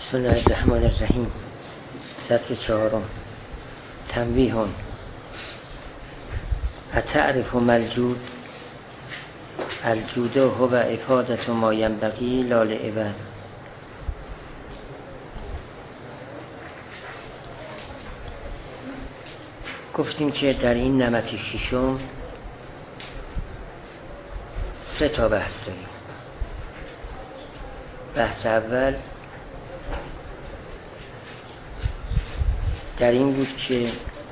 بسم الله الرحمن الرحیم. سطر 4. تنبیه. اتعرف ملجود الجود هو افادة ما ینبغی لا لعوض. گفتیم که در این نمط ششم 3 تا بحث داریم. بحث اول در این بود که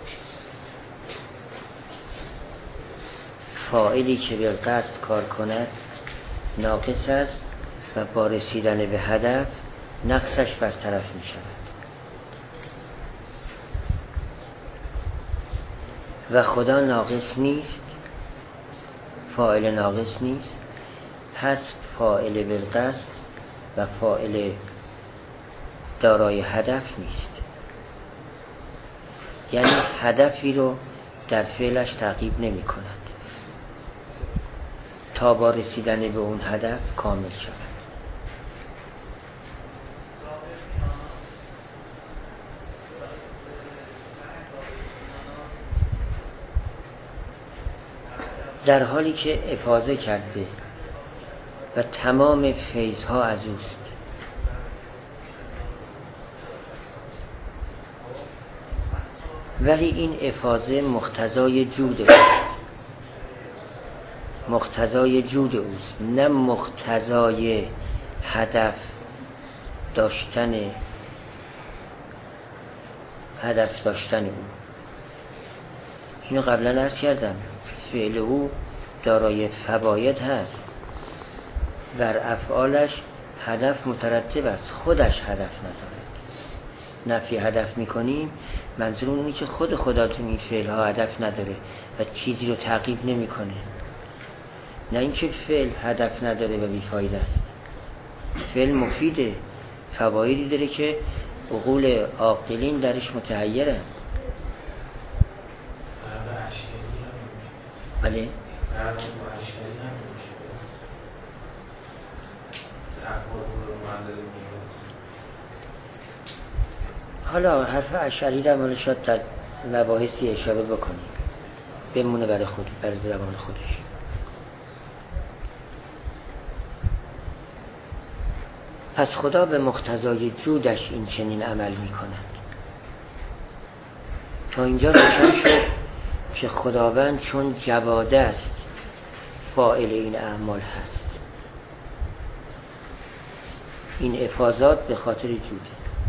فاعلی که به قصد کار کند ناقص است و با رسیدن به هدف نقصش برطرف می شود و خدا ناقص نیست، فاعل ناقص نیست، پس فاعل بالقصد و فاعل دارای هدف نیست، یعنی هدفی رو در فعلش تعقیب نمی کند تا با رسیدن به اون هدف کامل شود. در حالی که افاضه کرده و تمام فیضها از اوست، ولی این افاضه مقتضای جود اوست، مقتضای جود اوست، نه مقتضای هدف داشتن او. اینو قبلا عرض کردم. فعل او دارای فواید هست، بر افعالش هدف مترتب است، خودش هدف نداره. نفی هدف میکنیم منظور اینه که خود خدا تو این فعل ها هدف نداره و چیزی رو تعقیب نمیکنه، نه اینکه فعل هدف نداره و بیفایده است. فعل مفیده، فوایدی داره که عقول عاقلین درش متحیرن. بله، حالا حرف اشعری در مال شاید در مباحثی اشاره بکنیم، بمونه برای خود، برای زبان خودش. پس خدا به مقتضای جودش این چنین عمل می کند. تا اینجا روشن شد که خداوند چون جواد است فاعل این اعمال هست. این افاضات به خاطر جوده.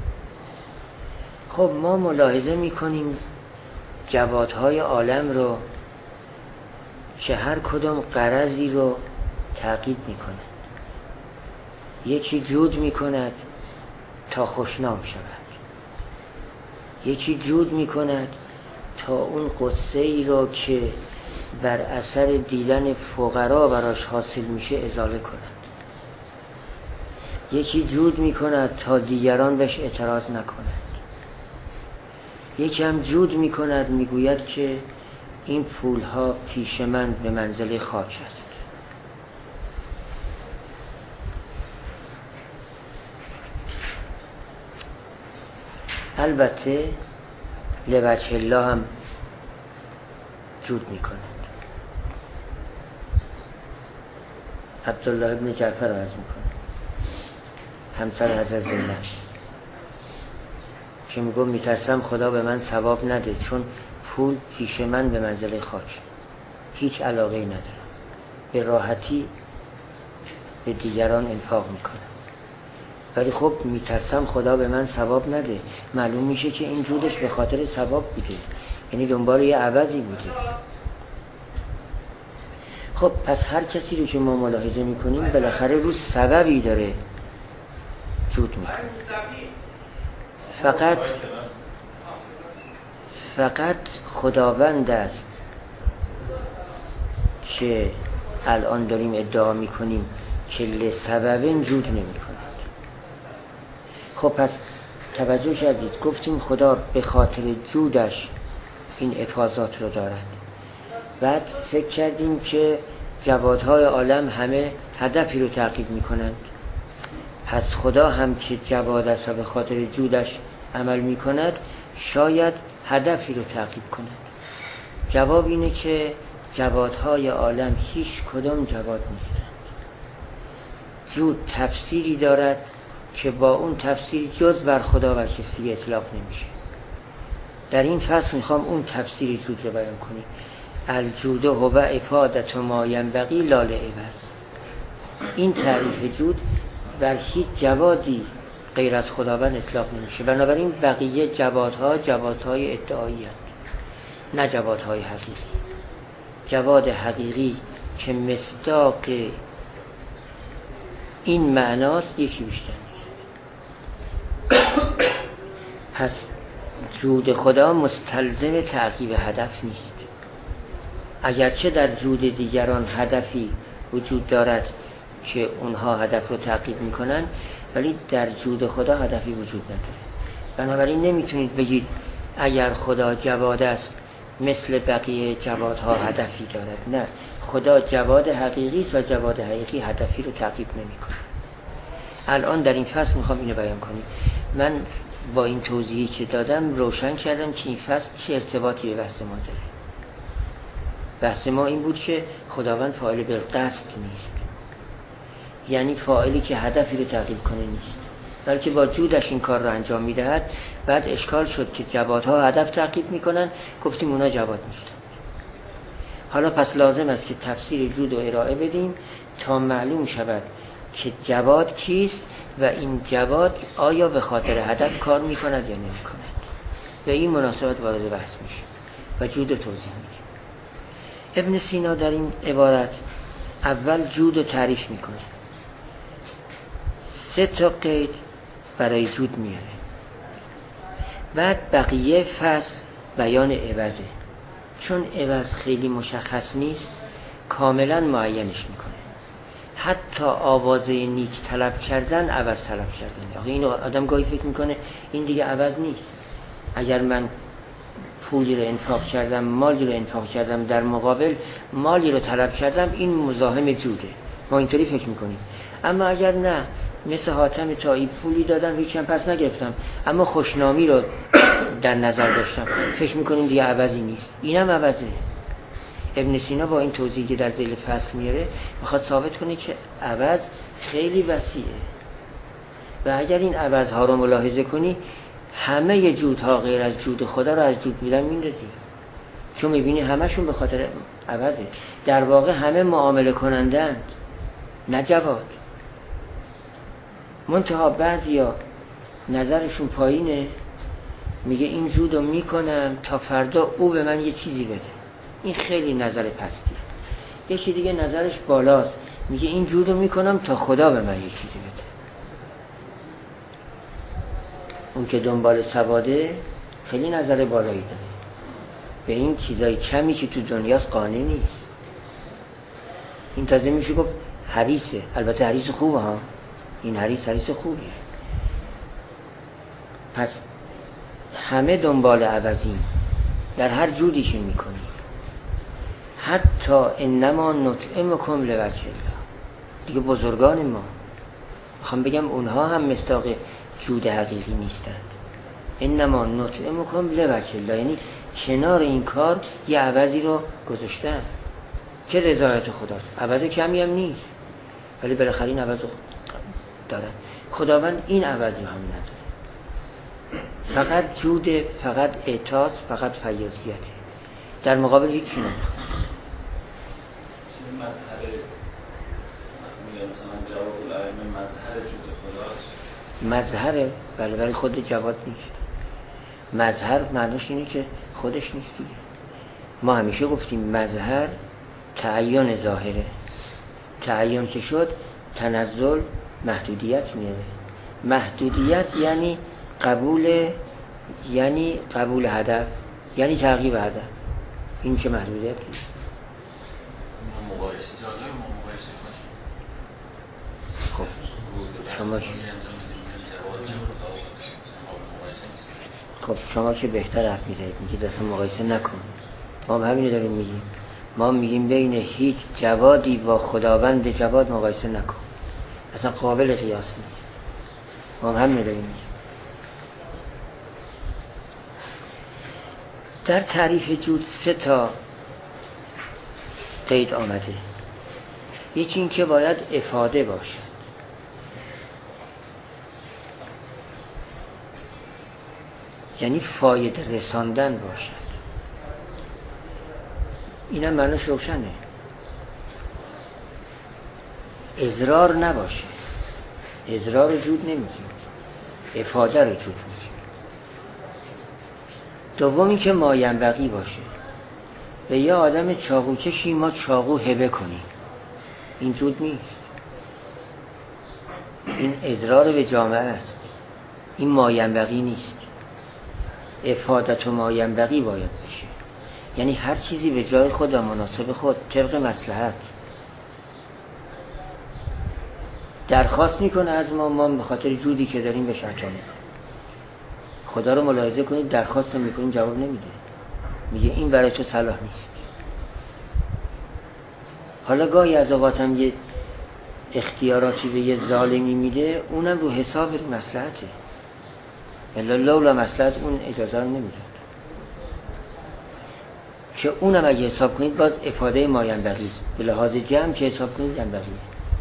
خب ما ملاحظه میکنیم جوادهای عالم رو که هر کدام غرضی رو تعقیب میکنه. یکی جود میکند تا خوشنام شود، یکی جود میکند تا اون قصه ای رو که بر اثر دیدن فقرا براش حاصل میشه ازاله کند، یکی جود میکند تا دیگران بهش اعتراض نکنند، یکی هم جود میکند میگوید که این پولها پیش من به منزله خاک است. البته لوجه الله هم جود میکند. عبدالله ابن جعفر رو عرض میکنه، همسر حضرت زینب، که میگم میترسم خدا به من ثواب نده چون پول پیش من به منزله خاک، هیچ علاقه ندارم، به راحتی به دیگران انفاق میکنم، ولی خب میترسم خدا به من ثواب نده. معلوم میشه که این جودش به خاطر ثواب بوده، یعنی دنبال یه عوضی بوده. خب پس هر کسی رو که ما ملاحظه میکنیم بالاخره رو سببی داره جود میکنه. فقط خداوند است که الان داریم ادعا میکنیم که لسبب جود نمیکنه. خب پس توجه کردید گفتیم خدا به خاطر جودش این افاضات رو دارد. بعد فکر کردیم که جوادهای عالم همه هدفی رو تعقیب میکنند، پس خدا هم که جواد است و به خاطر جودش عمل می کند شاید هدفی رو تعقیب کند. جواب اینه که جوادهای عالم هیچ کدام جواد نیستند. جود تفسیری دارد که با اون تفسیر جز بر خدا و کسی اطلاق نمیشه. در این فصل میخوام اون تفسیر جود رو بیان کنیم. الجود هو افادة ما ینبغی لا لعوض. این تعریف جود بر هیچ جوادی غیر از خداوند اطلاق نمیشه. بنابراین بقیه جوادهای ادعایی هستند، نه جوادهای حقیقی. جواد حقیقی که مصداق این معناست یکی بیشتر نیست. پس جود خدا مستلزم تعقیب هدف نیست. اگرچه در جود دیگران هدفی وجود دارد که اونها هدف رو تعقیب میکنن، ولی در جود خدا هدفی وجود نداره. بنابراین نمیتونید بگید اگر خدا جواد است مثل بقیه جوادها هدفی دارد. نه، خدا جواد حقیقی است و جواد حقیقی هدفی رو تعقیب نمیکنه. الان در این فصل میخوام اینو بیان کنیم. من با این توضیحی که دادم روشن کردم که این فصل چه ارتباطی به بحث ما داره. بحث ما این بود که خداوند فاعل به قصد نیست، یعنی فاعلی که هدفی رو تعقیب کنه نیست، بلکه با جودش این کار رو انجام میدهد. بعد اشکال شد که جوادها هدف تعقیب میکنن، گفتیم اونا جواد نیستن. حالا پس لازم است که تفسیر جود رو ارائه بدیم تا معلوم شود که جواد کیست و این جواد آیا به خاطر هدف کار میکند یا نمیکند. به این مناسبت وارد بحث میشه و جود رو توضیح میدیم. ابن سینا در این عبارت اول جود رو تعریف میکنه، 3 قید برای جود میاره، بعد بقیه فصل بیان عوضه. چون عوض خیلی مشخص نیست کاملا معینش میکنه. حتی آوازه نیک طلب کردن عوض طلب کردن. آخه اینو آدم گاهی فکر میکنه این دیگه عوض نیست. اگر من پولی رو انفاق کردم، مالی رو انفاق کردم، در مقابل مالی رو طلب کردم، این مزاحم جوده. ما اینطوری فکر میکنیم. اما اگر نه، مثل حاتم طایی پولی دادم هیچ هم پس نگرفتم، اما خوشنامی رو در نظر داشتم، فکر میکنیم دیگه عوضی نیست. اینم عوضه. ابن سینا با این توضیحی که در ذیل فصل میاره میخواد ثابت کنه که عوض خیلی وسیعه و اگر این عوضها رو ملاحظه کنی همه جودها غیر از جود خدا رو از جود بودن میندازی، چون میبینی همشون به خاطر عوضه. در واقع همه معامله کنندند، نه جواد. منتها بعضیا نظرشون پایینه، میگه این جودو میکنم تا فردا او به من یه چیزی بده. این خیلی نظر پستیه. یکی دیگه نظرش بالاست، میگه این جودو میکنم تا خدا به من یه چیزی بده. اون که دنبال سواده خیلی نظر بالایی داره، به این چیزای کمی که تو دنیاست قانع نیست. این تازه میشه گفت حریصه. البته حریص خوبه ها، این حریص خوبیه. پس همه دنبال عوضیم، در هر جودیشون میکنیم. حتی انما نطعمکم لوجه الله. دیگه بزرگان ما میخوام بگم اونها هم مصداق جود حقیقی نیستند. انما نطعمکم لوجه الله، یعنی کنار این کار یه عوضی رو گذاشتن که رضایت خداست. عوض کمی هم نیست، ولی بالاخره این عوض رو دارن. خداوند این عوض رو هم نداره. فقط جوده، فقط اعطاست، فقط فیاضیته. در مقابل هیچی نمیخواد. مظهره، ولی خود جواد نیست. مظهر معنیش اینه که خودش نیست دیگه. ما همیشه گفتیم مظهر تعین ظاهره. تعین که شد تنزل محدودیت میاره. محدودیت یعنی قبول هدف، یعنی تعقیب هدف. این که محدودیت نیست. خب شما که بهتر حرف میزنید، میگید اصلا مقایسه نکن. ما به همینو داریم میگیم. ما میگیم بین هیچ جوادی با خداوند جواد مقایسه نکن، اصلا قابل قیاس نیست. ما هم نداریم. در تعریف جود 3 تا قید آمده. یکی این که باید افاده باشد، یعنی فایده رساندن باشد. اینم معنیش روشنه. اضرار نباشه، اضرار رو جود نمیگیم، افاده رو جود میگیم. دومی که ماینبغی باشه، به یه آدم چاقو کشی ما چاقو هبه کنیم، این جود نیست، این اضرار به جامعه است، این ماینبغی نیست. افادت و ماینبغی باید بشه، یعنی هر چیزی به جای خود و مناسب خود طبق مصلحت. درخواست میکنه از ما به خاطر جودی که داریم بهش عطا میکنه. خدا رو ملاحظه کنید، درخواست رو میکنیم جواب نمیده، میگه این برای تو صلاح نیست. حالا گاهی از اوقات هم یه اختیاراتی به یه ظالمی میده، اونم رو حساب مصلحته، الا لولا مصلحت اون اجازه رو نمیده، که اونم اگه حساب کنید باز افاده ماینبغی است. به لحاظ جمع که حساب کنید ینبغیه.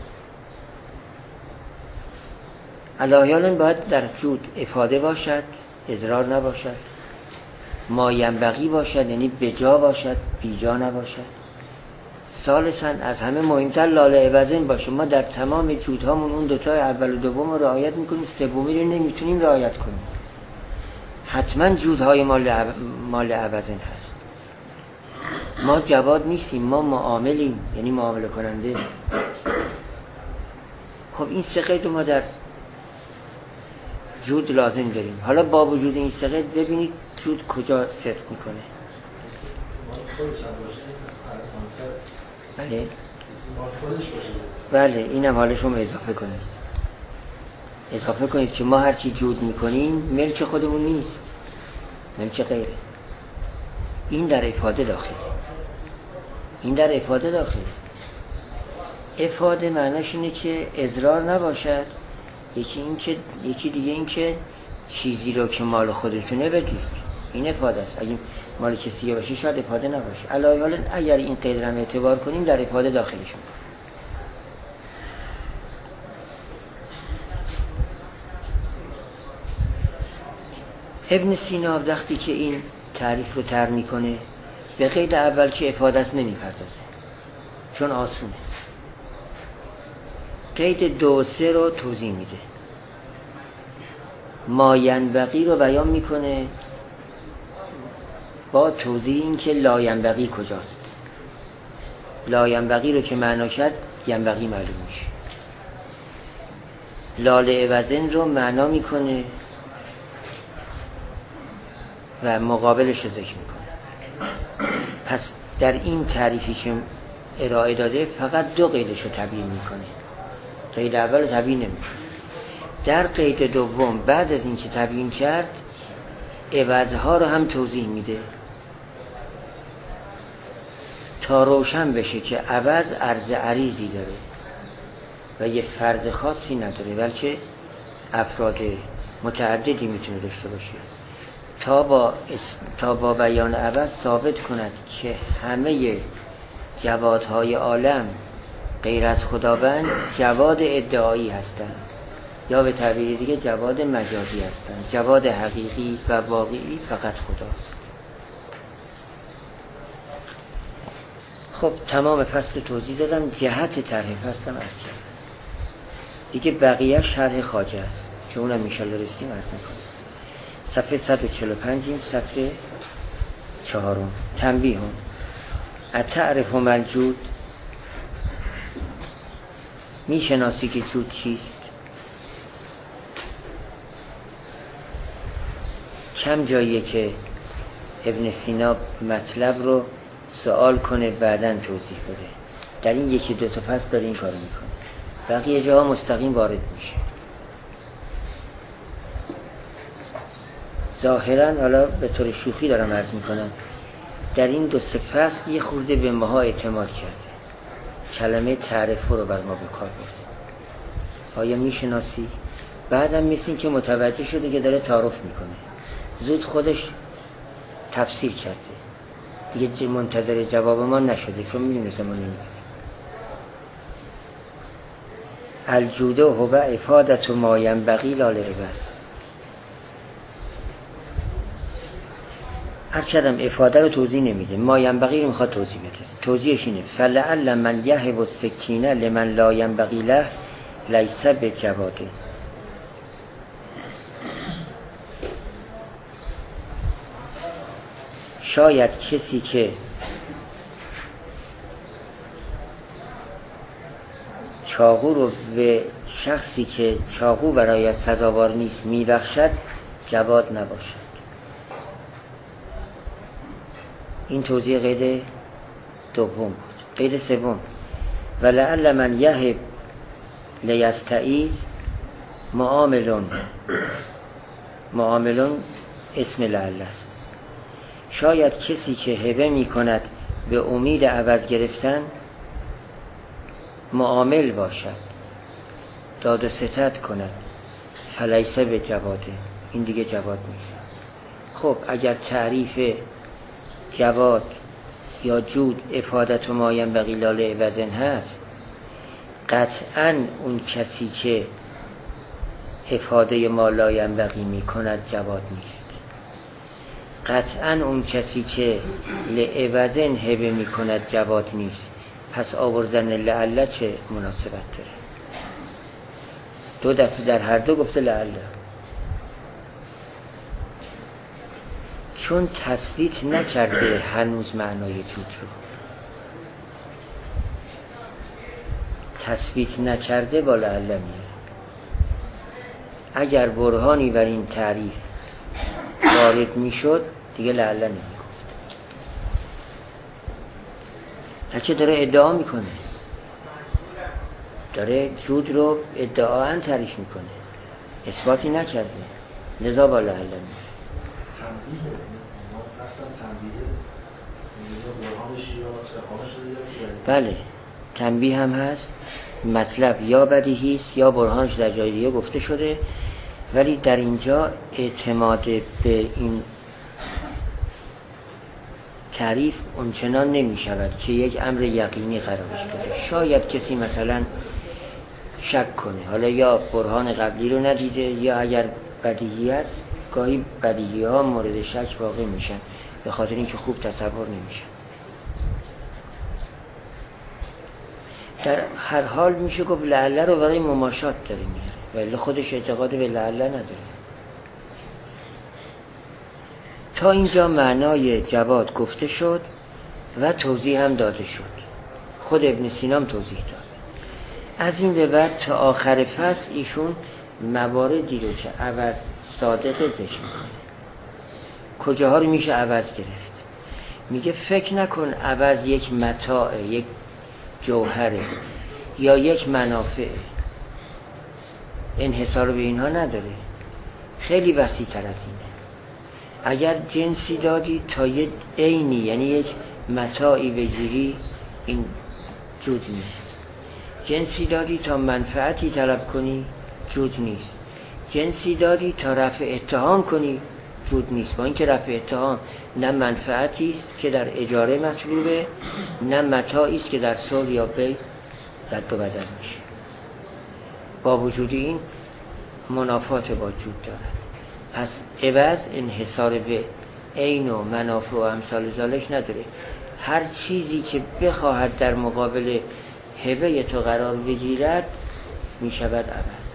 علاهیالن باید در جود افاده باشد، اضرار نباشد، ماینبغی باشد یعنی بجا باشد، بیجا نباشد. ثالثاً از همه مهمتر لاله عوضین باشه. ما در تمام جودهامون اون دوتای اول و دوم رو رعایت میکنیم، سومی رو نمیتونیم رعایت کنیم. حتما جودهای مال عوضین هست. ما جواد نیستیم، ما معاملیم، یعنی معامله کننده. خب این 3 قید ما در جود لازم داریم. حالا با وجود این 3 قید ببینید جود کجا صدق میکنه. بله بله، اینم حالشون اضافه کنید که ما هرچی جود میکنیم ملک خودمون نیست، ملک غیره. این در افاده داخله. افاده معناش اینه که اضرار نباشد. یکی دیگه این که چیزی رو که مال خودتونه بدید، این افاده است. اگه مال کسی باشه شاید افاده نباشه. علاوه اگر این قید رو اعتبار کنیم در افاده داخلش میکنه. ابن سینا وقتی که این تعریف رو طرح میکنه به قید اول که افاده است نمیپردازه، چون آسونه. قید 2 و 3 رو توضیح میده، ماینبغی رو بیان میکنه با توضیح این که لاینبغی کجاست. لاینبغی رو که معنا کرد ینبغی معلوم میشه. لاله عوضین رو معنا میکنه و مقابلش رو ذکر میکنه. پس در این تعریفی که ارائه داده فقط 2 قیدش رو تبیین میکنه، قید اول رو تبیین نمیکنه. در قید دوم بعد از این که تبیین کرد عوضها رو هم توضیح میده تا روشن بشه که عوض عرض عریضی داره و یه فرد خاصی نداره، بلکه افراد متعددی میتونه داشته باشه، تا با بیان عوض ثابت کند که همه جوادهای عالم غیر از خداوند جواد ادعایی هستند، یا به تعبیر دیگه جواد مجازی هستند. جواد حقیقی و واقعی فقط خداست. خب تمام فصل توضیح دادم، جهت طرح فصلم عرض کردم دیگه. بقیه شرح خواجه است که اونم انشالله رسیدیم عرض میکنم. صفحه 145 سطر 4. تنبیه: اتعرف ملجود، میشناسی که جود چیست؟ کم جاییه که ابن سینا مطلب رو سوال کنه بعدن توضیح بده. در این 1-2 تا فصل داره این کارو میکنه، بقیه جاها مستقیم وارد میشه. ظاهرا حالا به طور شوخی دارم عرض میکنم، در این 2-3 فصل یه خورده به ماها اعتماد کرده، کلمه تعرف رو بر ما به کار برده. آیا میشناسی؟ بعدم مثل این که متوجه شده که داره تعارف میکنه، زود خودش تفسیر کرده دیگه، منتظر جواب ما نشده چون میدونسته ما نمیدونیم. الجوده هو افادت ما ینبغی لا لعوض. هرچندم افاده رو توضیح نمیده، ما ینبغی رو میخواد توضیح بده. توضیحش اینه فلعل من یهب السکینه لمن لا ینبغی له لیس بجواده. شاید کسی که چاقو رو به شخصی که چاقو برای سزاوار نیست میبخشد جواد نباشد. این توضیح قید دوم بود. قید سوم ولعل من یهب لیستعیذ معاملون اسم لعل است. شاید کسی که هبه می کند به امید عوض گرفتن معامل باشد، داد و ستد کند، فلیسه به جواده، این دیگه جواد نیست. خب اگر تعریف جواد یا جود افادت و ما ینبغی لا لعوض هست، قطعاً اون کسی که افاده ما لا ینبغی می کند جواد نیست. قطعاً اون کسی که لعوض هبه می کند جواد نیست. پس آوردن لعل چه مناسبت داره؟ دو دفعه در هر دو گفته لعل، چون تثبیت نکرده هنوز معنای جود رو، تثبیت نکرده با لعل میاره. اگر برهانی بر این تعریف وارد میشد دیگه لعل نمیگفت. هرچه داره ادعا میکنه، داره جود رو ادعااً تعریف میکنه، اثباتی نکرده، لذا با لعل میاره. بله تنبیه هم هست، مطلب یا بدیهی است یا برهانش در جای دیگه گفته شده، ولی در اینجا اعتماد به این تعریف اونچنان نمی شود که یک امر یقینی قرارش بده. شاید کسی مثلا شک کنه، حالا یا برهان قبلی رو ندیده یا اگر بدیهی است، گاهی بدیهی ها مورد شک واقع میشن به خاطر اینکه خوب تصور نمیشن. در هر حال میشه گفت لعل رو برای مماشات داره میاره، ولی خودش اعتقاد به لعل نداره. تا اینجا معنای جواد گفته شد و توضیح هم داده شد، خود ابن سینا هم توضیح داد. از این به بعد تا آخر فصل ایشون مواردی رو که عوض صادقه ذکر میکنه. کجاها رو میشه عوض گرفت؟ میگه فکر نکن عوض یک متاع، یک جوهره یا یک منافع، انحصار به اینها نداره، خیلی وسیع تر از اینه. اگر جنسی دادی تا یک عینی یعنی یک متاعی بگیری، این جود نیست. جنسی دادی تا منفعتی طلب کنی، جود نیست. جنسی دادی تا رفع اتهام کنی، جود نیست. با اینکه رفع اتهام نه منفعتی است که در اجاره مطلوبه، نه متاعی است که در صلح یا بیع رد و بدل میشه. با وجود این منافات با جود دارد. پس عوض انحصار به عین و منافع و امثال ذالک نداره. هر چیزی که بخواهد در مقابل هبه تو قرار بگیرد می شود عوض.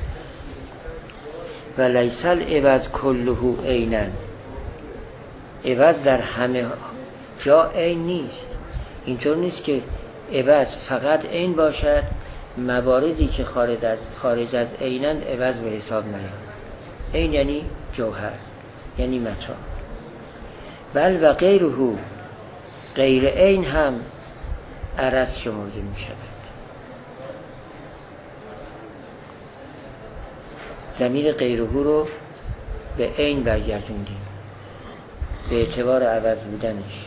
و لیس العوض کله عینا، عوض در همه جا عین نیست. اینطور نیست که عوض فقط عین باشد، مواردی که خارج از عینن عوض به حساب نیاد. عین یعنی جوهر، یعنی متاع. بل و غیره، غیر عین هم عرض شمرده می شود. ضمیر غیره رو به عین برگردوندیم به اعتبار عوض بودنش.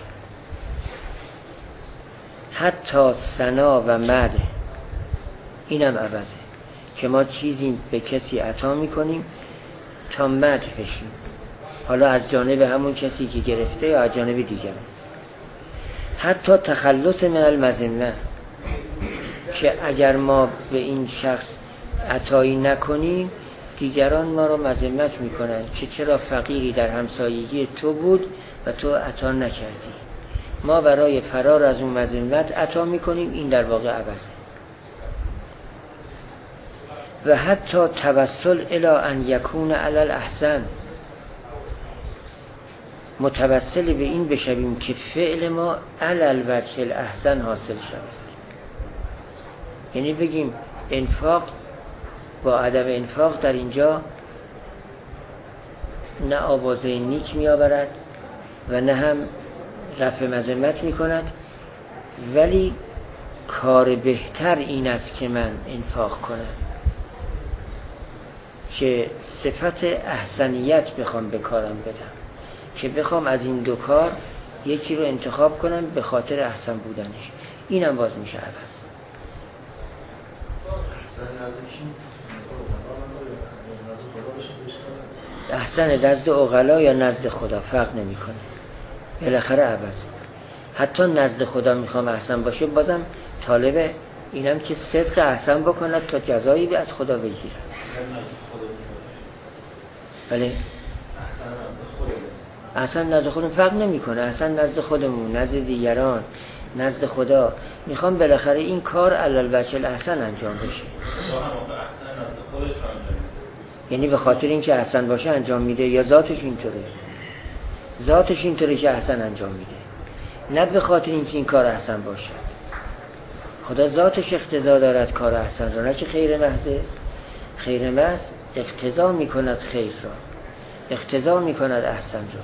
حتی ثنا و مدح اینم عوضه. که ما چیزی به کسی عطا میکنیم تا مدح بشیم، حالا از جانب همون کسی که گرفته یا از جانب دیگر. حتی تخلص من المذمه، که اگر ما به این شخص عطایی نکنیم دیگران ما رو مذمت میکنن که چرا فقیری در همسایگی تو بود و تو عطا نکردی. ما برای فرار از اون مذمت عطا میکنیم، این در واقع عوضه. و حتی توسل الی ان یکون علی الاحسن، متوسل به این بشویم که فعل ما علی الوجه الاحسن حاصل شود. یعنی بگیم انفاق با عدم انفاق در اینجا نه آوازه نیک می آورد و نه هم رفع مذمت می کند، ولی کار بهتر این است که من انفاق کنم، که صفت احسنیت بخوام به کارم بدم، که بخوام از این دو کار یکی رو انتخاب کنم به خاطر احسن بودنش. اینم باز میشه عوض. احسن نزد عقلا یا نزد خدا فرق نمیکنه، بالاخره عوض. حتی نزد خدا میخوام احسن باشه، بازم طالب اینم که صدق احسن بکند تا جزایی از خدا بگیرد. بله، احسن نزد خودمون فرق نمیکنه، احسن نزد خودمون، نزد دیگران، نزد خدا. میخوام بالاخره این کار علی الوجه الاحسن انجام بشه. یعنی به خاطر اینکه احسن باشه انجام میده، یا ذاتش اینطوره، ذاتش اینطوره که احسن انجام میده، نه به خاطر اینکه این کار احسن باشه. خدا ذاتش اقتضا دارد کار احسن را، نه که خیر محضه. خیر محض اقتضا میکند خیر را، اقتضا میکند احسن را.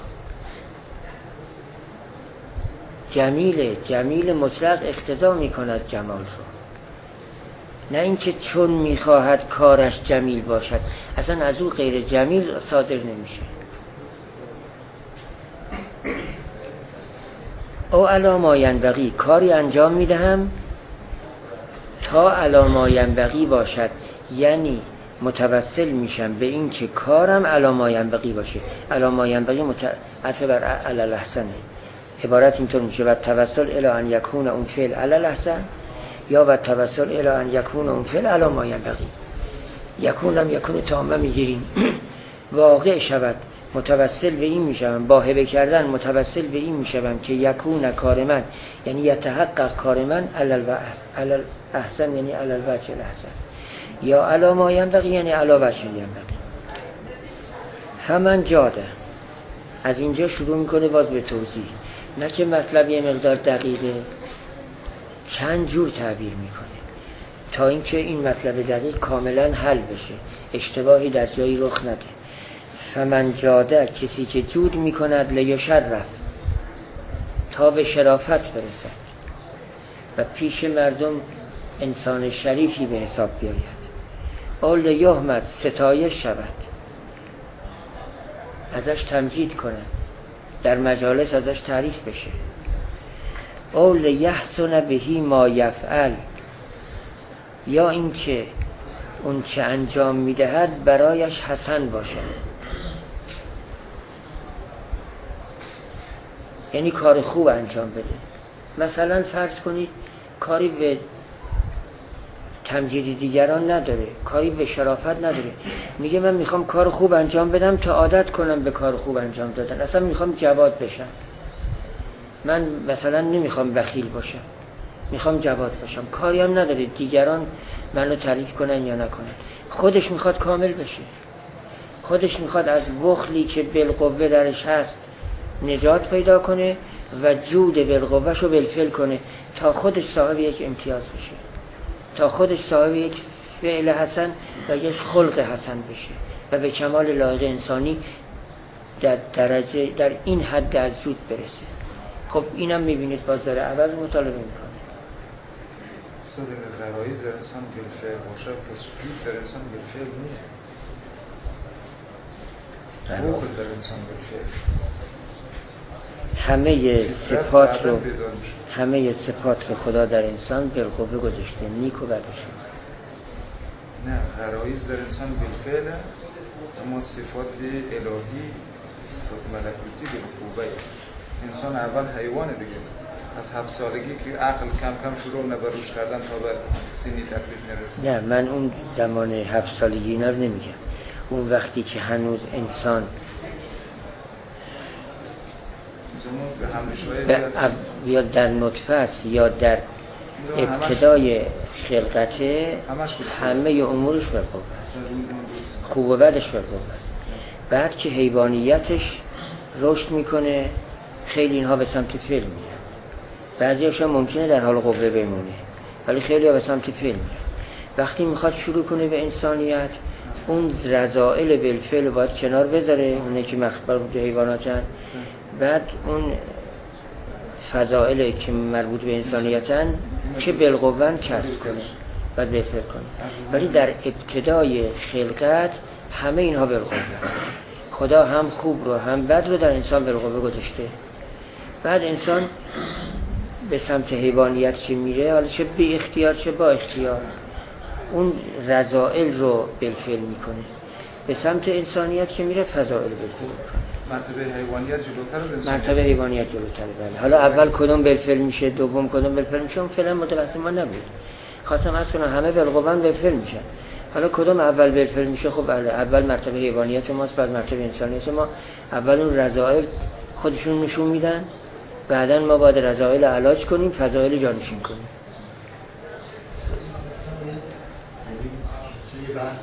جمیل مطلق اقتضا میکند جمال را، نه اینکه چون میخواهد کارش جمیل باشد اصلا از او غیر جمیل صادر نمیشه. او علی ما ینبغی، کاری انجام میدهم تا علی ما ینبغی باشد، یعنی متوسل میشم به این که کارم علی ما ینبغی باشه. علی ما ینبغی عطف بر علی الاحسنه. عبارت اینطور میشه: و توسل الی ان یکون اون فعل علی الاحسن، یا و توسل الی ان یکون اون فعل علی ما ینبغی. یکونم یکون تامه میگیریم واقع شود، متوسل به این میشم، با هبه کردن متوسل به این میشم که یکون کار من، یعنی یتحقق کار من علی الاحسن، یعنی علی الوجه الاحسن، یا علی ما ینبغی یعنی علی وجه ینبغی. فمن جاده، از اینجا شروع میکنه باز به توضیح، نه که مطلب یه مقدار دقیقه، چند جور تعبیر میکنه تا اینکه این مطلب دقیق کاملا حل بشه، اشتباهی در جایی رخ نده. فمن جاده، کسی که جود میکند، لیشرف، تا به شرافت برسد و پیش مردم انسان شریفی به حساب بیاید. او لیحمد، ستایش شود، ازش تمجید کنه، در مجالس ازش تعریف بشه. او لیحسن بهی ما یفعل، یا اینکه اون چه انجام میدهد برایش حسن باشه، یعنی کار خوب انجام بده. مثلا فرض کنید کاری به تمجید دیگران نداره، کاری به شرافت نداره، میگه من میخوام کار خوب انجام بدم تا عادت کنم به کار خوب انجام دادن، اصلا میخوام جواد بشم، من مثلا نمیخوام بخیل باشم، میخوام جواد باشم. کاری هم نداره دیگران منو تعریف کنن یا نکنن، خودش میخواد کامل بشه، خودش میخواد از بخلی که بالقوه درش هست نجات پیدا کنه و جود بالقوهشو بالفعل کنه تا خودش صاحب یک امتیاز بشه، تا خودش صاحب یک فعل حسن و یک خلق حسن بشه و به کمال لایق انسانی در درجه، در این حد از جود برسه. خب اینم میبینید باز داره عوض مطالبه میکنه. صدق غرایز در انسان بالفعل باشه، پس جود در انسان بالفعل نیست، بخل در انسان بالفعل. همه صفات رو خدا در انسان بالقوه گذاشته، نیک و بدش. نه غرایز در انسان بالفعل، اما صفات الهی، صفات ملکوتی بالقوه. انسان اول حیوانه دیگه، از 7 سالگی که عقل کم کم شروع نبروش کردن تا به سنی تکلیف نرسه. نه من اون زمان 7 سالگی اینا رو نمیگم، اون وقتی که هنوز انسان یا در نطفه است یا در ابتدای خلقته، همه امورش بالقوه است، خوب و بدش بالقوه است. بعد که حیوانیتش رشد میکنه، خیلی اینها به سمت فعل میرن، بعضی هاشون ممکنه در حال قوه بمونه ولی خیلی ها به سمت فعل میرن. وقتی میخواد شروع کنه به انسانیت، اون رذائل بالفعل باید کنار بذاره، اونه که مخبر بوده حیواناتن، بعد اون فضائل که مربوط به انسانیتن که بالقوه کسب کنه، باید بالفعل کنه. ولی در ابتدای خلقت همه اینها بالقوه، خدا هم خوب رو هم بد رو در انسان بالقوه گذاشته. بعد انسان به سمت حیوانیت که میره، حالا چه بی اختیار چه با اختیار، اون رذائل رو بالفعل میکنه. به سمت انسانیت که میره فضائل بالفعل میکنه. مرتبه حیوانیت جلوتر از انسانیت. مرتبه حیوانیت جلوتره، بله. حالا اول کدوم بالفعل میشه، دوم کدوم بالفعل میشه، اون فعلا متوسط ما نبود. خواستم عرض کنم همه بالقوه بالفعل میشن. حالا کدوم اول بالفعل میشه؟ خب بله، اول مرتبه حیوانیت ماست، بعد مرتبه انسانیت ما. اول اون رذائل خودشون نشون میدن، بعدن ما باید رذائل علاج کنیم، فضائل جانشین کنیم. توی بحث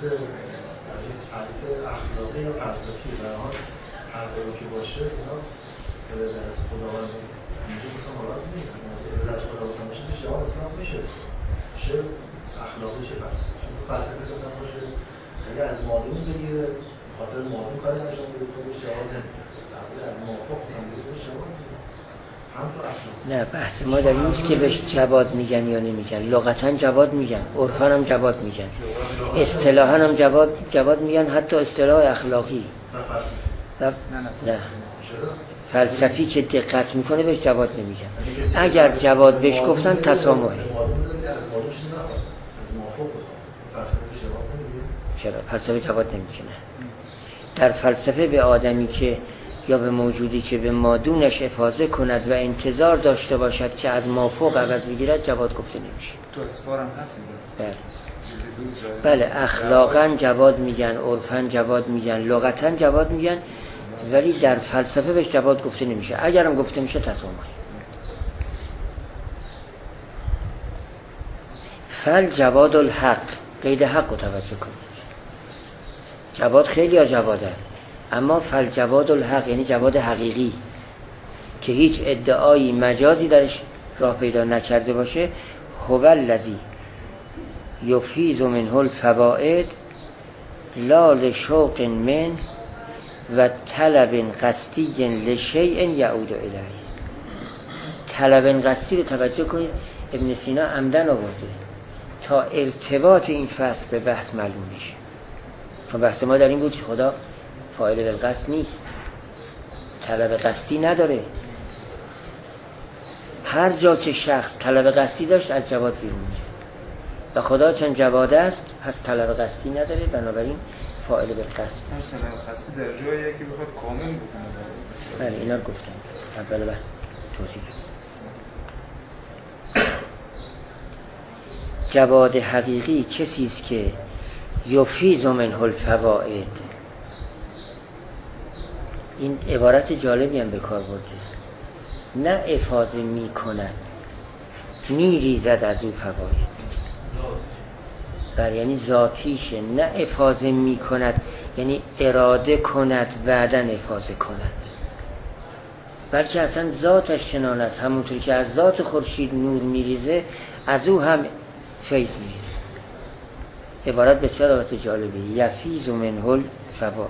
اخلاقی یا فلسفی در حال هر کاری که باشه اینا رضا از خداوند اینجا بخوام مراد نیست. رضا از خداوند باشه اشتباه اصلا میشه، چه اخلاقی چه فلسفی مثلا باشه، اگه از معلوم بگیره خاطر معلوم کاری انجام بده تو اشتباه نمیشه، از موافق مثلا بگیره اشتباه. نه بحث ما در این نیست که بهش جواد میگن یا نمیگن، لغتاً جواد میگن، عرفاً هم جواد میگن، اصطلاحاً هم جواد میگن، حتی اصطلاح اخلاقی. نه فلسفی که دقت میکنه بهش جواد نمیگن. اگر جواد بهش گفتن تسامحه. چرا؟ فلسفه جواد نمیکنه. در فلسفه به آدمی که یا به موجودی که به مادونش افاضه کند و انتظار داشته باشد که از مافوق عوض بگیرد جواد گفته نمیشه. تو اسفارم هست این بله اخلاقاً جواد میگن، عرفاً جواد میگن، لغتاً جواد میگن، ولی در فلسفه بهش جواد گفته نمیشه. اگرم گفته میشه تسامح. فل جواد الحق، قید حق رو توجه کنید. جواد خیلی ها جواده، اما فل جواد الحق یعنی جواد حقیقی که هیچ ادعایی مجازی درش راه پیدا نکرده باشه. هو الذی یفیض منه الفوائد لا لشوق من و طلب قصدی لشیء یعود الیه. طلب قصدی رو توجه کنید، ابن سینا عمدن آورده تا ارتباط این فصل به بحث معلوم میشه. چون بحث ما در این بود که خدا فاعل بالقصد نیست، طلب قصدی نداره. هر جا که شخص طلب قصدی داشت از جواد بیرون میشه و خدا چون جواد است پس طلب قصدی نداره، بنابراین فاعل بالقصد. طلب قصدی در جایی که بخواد کامل بکنه. بله اینا گفتم اول بحث توضیح دادم. جواد حقیقی کسی است که یفیض منه الفوائد. این عبارت جالبی هم به کار برده، نه افاضه می کند، می ریزد از او فواید. بله یعنی ذاتیشه، نه افاضه می کند یعنی اراده کند بعدن افاضه کند، بلکه اصلا ذاتش چنان است. همونطور که از ذات خورشید نور می ریزه از او هم فیض می ریزه. عبارت بسیار عبارت جالبی، یفیض منه الفوائد.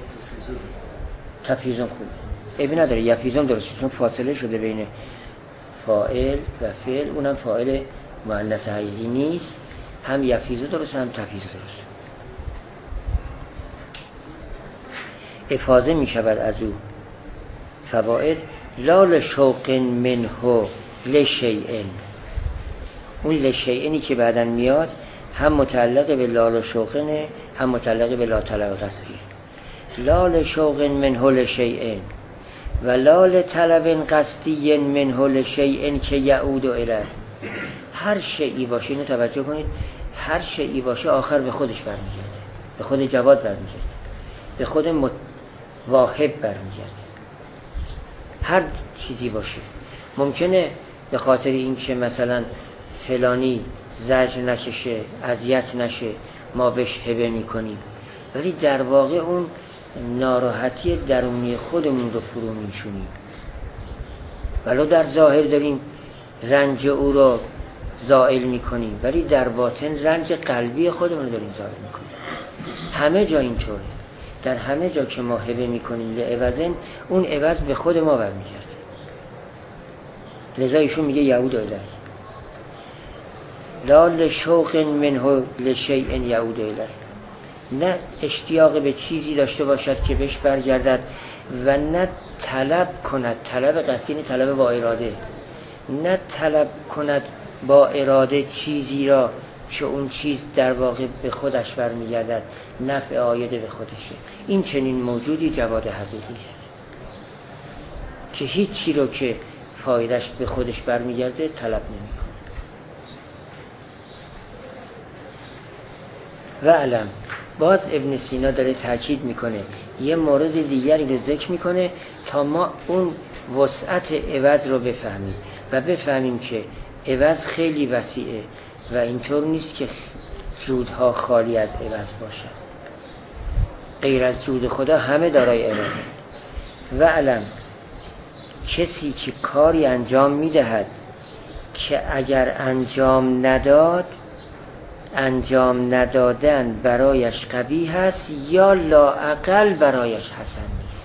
تفیضون خوبه، عیبی نداره، یفیضون درسته چون فاصله شده بین فاعل و فعل، اونم فاعل مؤنث حقیقی نیست. هم یفیض درسته هم تفیض درسته. افاضه می شود از او فوائد لا لشوق منه لشیء. اون لشیئنی که بعدن میاد هم متعلق به لال و شوقنه، هم متعلق به لا طلب قصدی. لال شوق منه لشیء و لال طلب قصدی منه لشیء که یعود الیه. هر شیئی باشه، اینو توجه کنید، هر شیئی باشه آخر به خودش برمیگرده، به خود جواد برمیگرده، به خود واهب برمیگرده. هر چیزی باشه ممکنه به خاطر این که مثلا فلانی زجر نکشه، اذیت نشه، ما بهش هبه میکنیم، ولی در واقع اون ناراحتی درونی خودمون رو فرو میشونیم. ولو در ظاهر داریم رنج او رو زائل میکنیم، ولی در باطن رنج قلبی خودمون رو داریم زائل میکنیم. همه جا اینطوره. در همه جا که ما هبه میکنیم لعوضن، اون عوض به خود ما برمیگرده. لذا ایشون میگه یعود الیه. لا لشوق منه لشیء یعود الیه. نه اشتیاق به چیزی داشته باشد که بهش برگردد و نه طلب کند، طلب قصدی، طلب با اراده، نه طلب کند با اراده چیزی را که اون چیز در واقع به خودش برمیگردد، نفع آیده به خودشه. این چنین موجودی جواد حقیقی است که هیچی رو که فایدهش به خودش برمیگرده طلب نمی‌کنه. و علم، باز ابن سینا داره تاکید میکنه، یه مورد دیگری رو ذکر میکنه تا ما اون وسعت عوض رو بفهمیم و بفهمیم که عوض خیلی وسیعه و اینطور نیست که جودها خالی از عوض باشه. غیر از جود خدا همه دارای عوضه. و علم، کسی که کاری انجام میدهد که اگر انجام نداد، انجام ندادن برایش قبیح است یا لااقل برایش حسن نیست،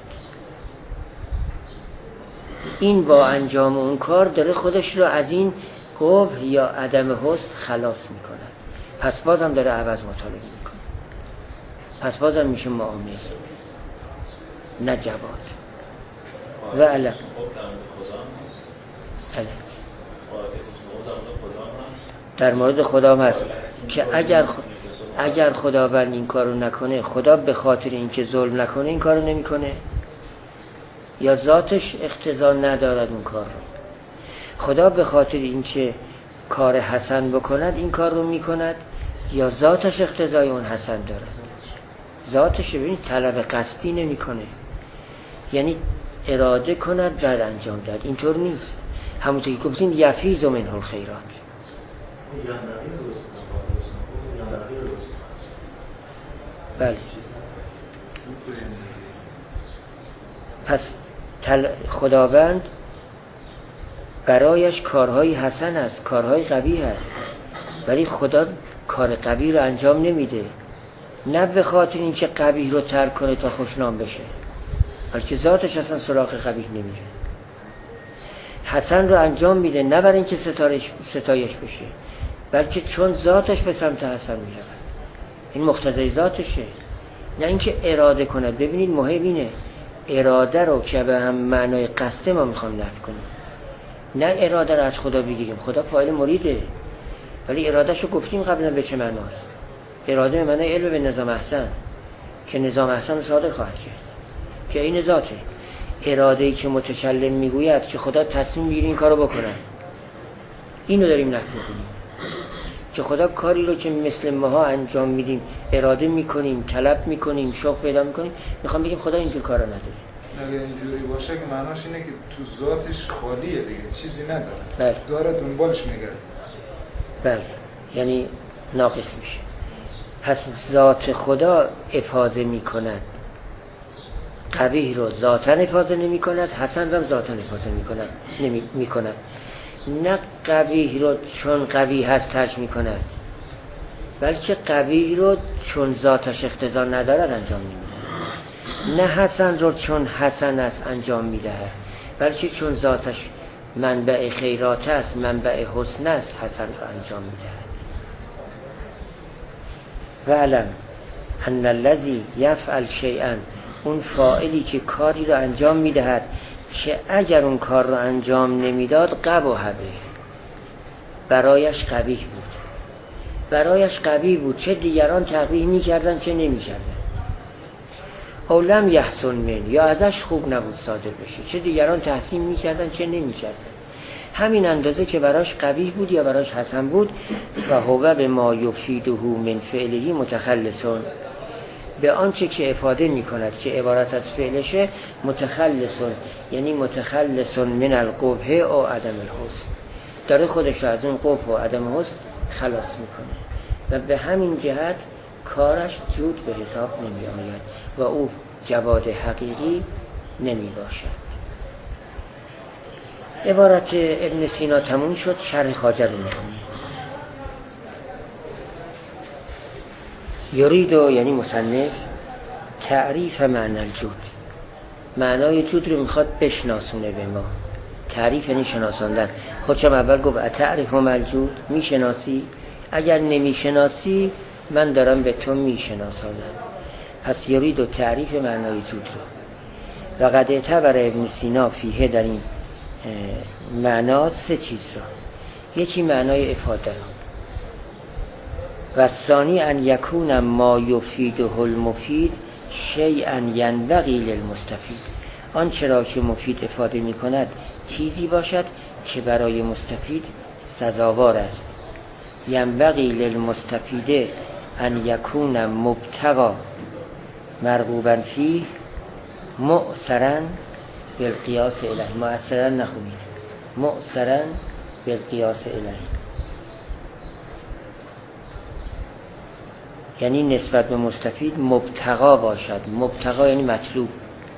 این با انجام اون کار داره خودش رو از این قبح یا عدم حسن خلاص میکنه، پس بازم داره عوض مطالبه میکنه، پس بازم میشه معامل نه جواد. و علم در مورد خدا هم هست که اگر خداوند این کارو نکنه، خدا به خاطر اینکه ظلم نکنه این کارو نمیکنه، یا ذاتش اقتضا ندارد اون کار رو. خدا به خاطر اینکه کار حسن بکند این کار رو میکند، یا ذاتش اقتضای اون حسن دارد. ذاتش ببینید طلب قصدی نمیکنه، یعنی اراده کند بعد انجام داد، اینطور نیست. همونطور که گفتیم یفیض منه الخیرات. بله. پس خداوند برایش کارهای حسن است، کارهای قبیح است، ولی خدا کار قبیح رو انجام نمیده، نه به خاطر اینکه قبیح رو ترک کنه تا خوشنام بشه، بلکه ذاتش اصلا سراغ قبیح نمیره. حسن رو انجام میده نه برای اینکه ستایش بشه، بلکه چون ذاتش به سمت حسن میره، این مقتضی ذاتشه، نه اینکه اراده کند. ببینید مهم اینه، اراده رو که به هم معنای قصد ما میخوام نفی کنیم، نه اراده رو از خدا بگیریم. خدا فاعل مریده، ولی ارادهش رو گفتیم قبلا به چه معناست. اراده به معنای علم به نظام احسن، که نظام احسن رو صادق خواهد کرد، که این ذاته. اراده‌ای که متکلم میگوید که خدا تصمیم میگیره این کارو بکنه، اینو داریم نفی کنیم، که خدا کاری رو که مثل ماها انجام میدیم، اراده میکنیم، طلب میکنیم، شوق پیدا میکنیم، میخوام بگیم خدا اینجور کارا نداره. اگه اینجوری باشه که معناش اینه که تو ذاتش خالیه دیگه، چیزی نداره. بله. داره دنبالش میگرده. بله، یعنی ناقص میشه. پس ذات خدا افاضه میکند، قبیح رو ذاتاً افاضه نمی کند، حسن رو ذاتاً افاضه می کند. نه قبیح رو چون قبیح هست ترک می کند، بلکه قبیح رو چون ذاتش اقتضا ندارد انجام نمی دهد. نه حسن رو چون حسن است انجام می دهد، بلکه چون ذاتش منبع خیرات است، منبع حسن است، حسن رو انجام می دهد. و علم ان الذی یفعل شیئا، اون فاعلی که کاری رو انجام میدهد که اگر اون کار رو انجام نمیداد قبیح برایش قبیح بود، برایش قبیح بود، چه دیگران تقبیح میکردن چه نمیکردن. او لم یحسن من، یا ازش خوب نبود صادر بشه، چه دیگران تحسین میکردن چه نمیکردن. همین اندازه که براش قبیح بود یا براش حسن بود، فهو به ما یفیده من فعله متخلصون، به آنچه که افاده میکند که عبارت از فعلشه متخلصون، یعنی متخلصون من القبح او عدم الحسن، داره خودش رو از اون قبح و عدم حسن خلاص میکنه و به همین جهت کارش جود به حساب نمی آید و او جواد حقیقی نمی باشد. عبارت ابن سینا تموم شد، شرح خواجه رو میخونیم. یریدو یعنی مصنف تعریف معنی الجود، معنای جود رو میخواد بشناسونه به ما. تعریف یعنی شناساندن. خودشم اول گفت اتعرف الجود، میشناسی؟ اگر نمیشناسی من دارم به تو میشناسانم. پس یریدو تعریف معنای جود رو. و قد اعتبر ابن سینا فیه، در این معنا سه چیز رو. یکی معنای افاده رو، و ثانی ان یکون ما یفیده المفید شیئا ینبغی للمستفید، آنچه را که مفید افاده می کند چیزی باشد که برای مستفید سزاوار است. ینبغی للمستفید ان یکون مبتغا مرغوبا فیه مؤثرا بالقیاس الیه. مؤثرا نخونید، مؤثرا بالقیاس الیه، یعنی نسبت به مستفید مبتغا باشد. مبتغا یعنی مطلوب.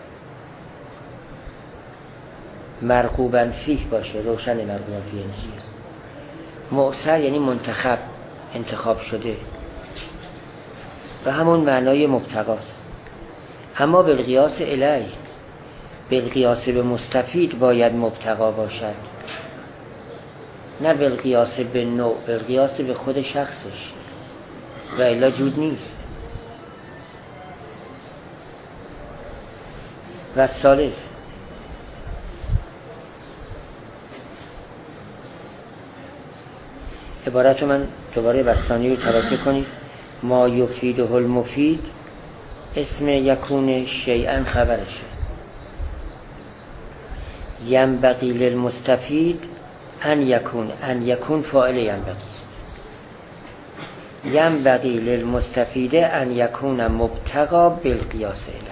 مرغوبا فیه باشه، روشن مرغوبا فیه یعنی چیز. مؤثر یعنی منتخب، انتخاب شده، و همون معنای مبتغاست. اما بالقیاس الیه، بالقیاس به مستفید باید مبتغا باشد، نه بالقیاس به نوع، بالقیاس به خود شخصش، و الا جود نیست. و ثالث عبارت من دوباره بستانی رو توجه کنید. ما یفیده المفید اسم یکون شیئا خبرشه. ینبغی للمستفید ان یکون، ان یکون فاعل ینبغی است. ینبغی للمستفید ان یکون مبتغا بالقیاس الیه.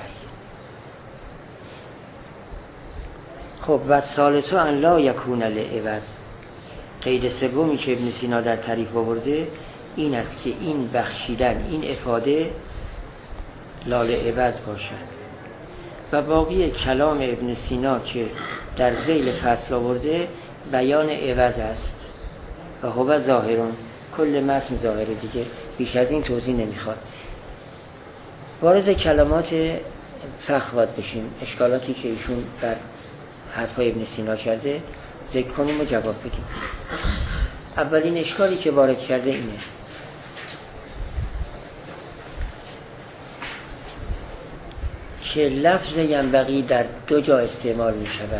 خب و ثالث ان لا یکون لعوض. قید سومی که ابن سینا در تعریف آورده این است که این بخشیدن، این افاده لا لعوض باشد. و باقی کلام ابن سینا که در ذیل فصل آورده بیان عوض است و هو ظاهرون، کل متن ظاهره دیگه، بیش از این توضیح نمیخواد. وارد کلمات فقه باید بشیم. اشکالاتی که ایشون بر حرفای ابن سینا کرده ذکر کنیم و جواب بدیم. اولین اشکالی که وارد کرده اینه که لفظ ینبغی در دو جا استعمال می شود.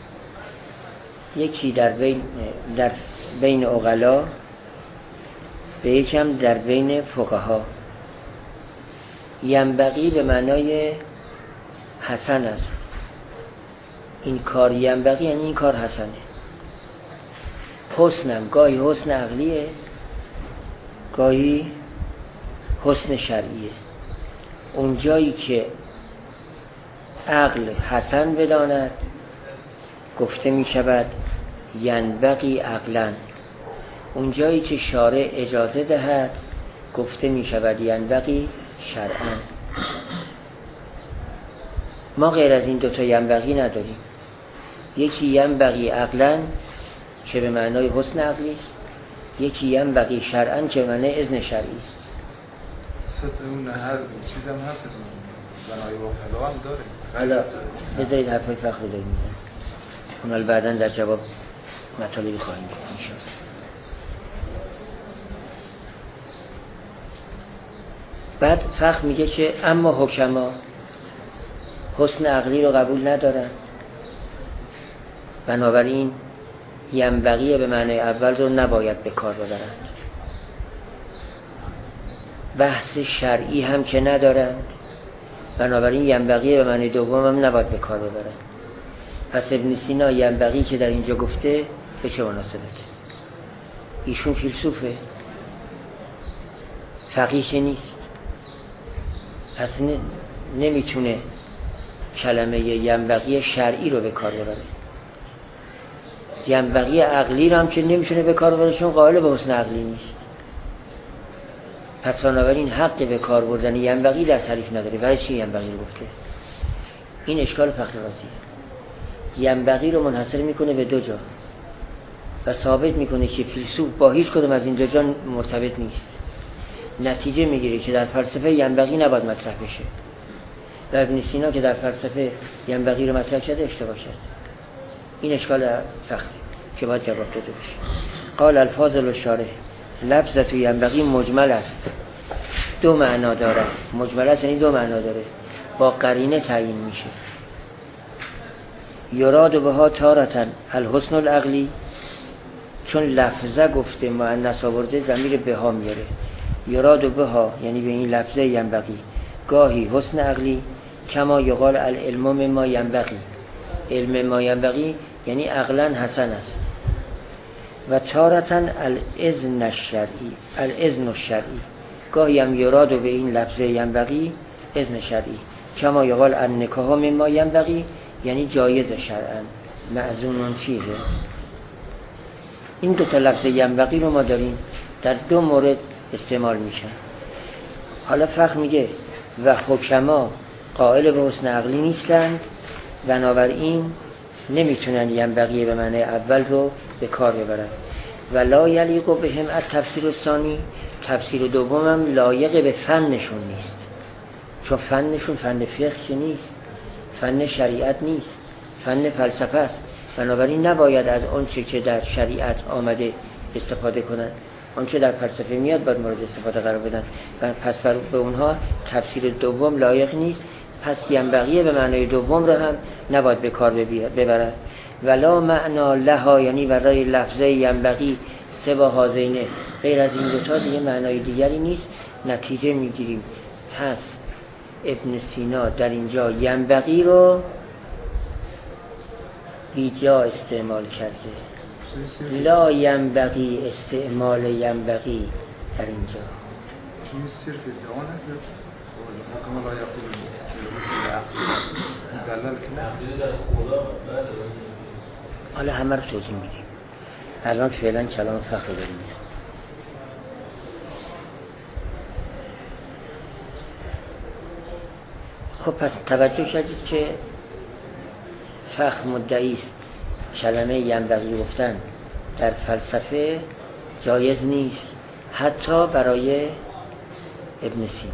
یکی در بین عقلا و یکم در بین فقها. ینبغی به معنای حسن است. این کار ینبغی یعنی این کار حسنه. حسنم گاهی حسن عقلیه، گاهی حسن شرعیه. اون جایی که عقل حسن بداند گفته می شود ینبغی عقلن. اون جایی که شارع اجازه دهد گفته می شود ینبغی شرعن. ما غیر از این دوتا ینبغی نداریم. یکی ینبغی عقلن که به معنای حسن عقلی است، یکی ینبغی شرعن که به معنای اذن شرعی است. اون هر چیزم هست بنای وکلا هم داره. حالا بذارید حرفای فقه رو داریم میزن، اونال بعدا در جواب مطالبی خواهیم بود انشاءالله. بعد فقه میگه که اما حکما حسن عقلی رو قبول ندارن، بنابراین ینبغی به معنای اول رو نباید به کار ببرن. بحث شرعی هم که ندارن، بنابراین ینبغی به معنی دوم هم نباید به کار ببرن. پس ابن سینا ینبغی که در اینجا گفته به چه مناسبت؟ ایشون فیلسوفه، فقیه نیست، پس نمیتونه کلمه ینبغی شرعی رو به کار ببره. ینبغی عقلی رو هم که نمیتونه به کار ببره چون قائل به حسن عقلی نیست. پس بنابراین حق به کار بردن ینبغی در تعریف نداره. برای چی ینبغی رو گفته؟ این اشکال فخر رازیه. ینبغی رو منحصر میکنه به دو جا و ثابت میکنه که فیلسوف با هیچ کدوم از این دو جا مرتبط نیست. نتیجه میگیره که در فلسفه ینبغی نباید مطرح بشه و ابن سینا که در فلسفه ینبغی رو مطرح کرده اشتباه کرد. این اشکال فخری که باید جواب داده بشه. قال الفاضل الشارح لفظ ینبغی مجمل است، دو معنا داره. مجمل است یعنی دو معنا داره، با قرینه تعیین میشه. یراد بها تارة الحسن العقلی، چون لفظه گفته مؤنث آورده ضمیر بها میاره. یراد بها یعنی به این لفظه ینبغی گاهی حسن عقلی، کما یقال العلم مما ینبغی، علم ما ینبغی یعنی عقلا حسن است. و تارتن الاذن الشرعی، الاذن الشرعی گاهی هم یراد به این لفظه ینبغی اذن شرعی، کما یقال النکاح مما ینبغی یعنی جایز شرعا معزون فیه. این دو تا لفظ ینبغی رو ما داریم در دو مورد استعمال میشن. حالا فقه میگه و حکما قائل به حسن عقلی نیستند، بنابراین نمیتونن ینبغی به معنی اول رو به کار ببرن. و لا یلیق بهم التفسیر الثانی، تفسیر دوم هم لایق به فنشون نیست، چون فنشون فن فقه که نیست، فن شریعت نیست، فن فلسفه است. بنابراین نباید از آنچه که در شریعت آمده استفاده کنند، آنچه در فلسفه میاد باید مورد استفاده قرار بدن. پس به اونها تفسیر دوم لایق نیست، پس ینبغی به معنای دوم رو هم نباید به کار ببرد. ولا معنا لها یعنی برای لفظه ینبغی سوا هازینه، غیر از این دوتا دیگه معنای دیگری نیست. نتیجه میگیریم پس ابن سینا در اینجا ینبغی رو بیجا استعمال کرده، لا ینبغی استعمال ینبغی در اینجا. حالا همه رو توضیح میدیم. الان فعلا کلام فخر داریم. خب پس توجه کردید که فخر مدعی است کلمه ینبغی گفتن در فلسفه جایز نیست، حتی برای ابن سینا.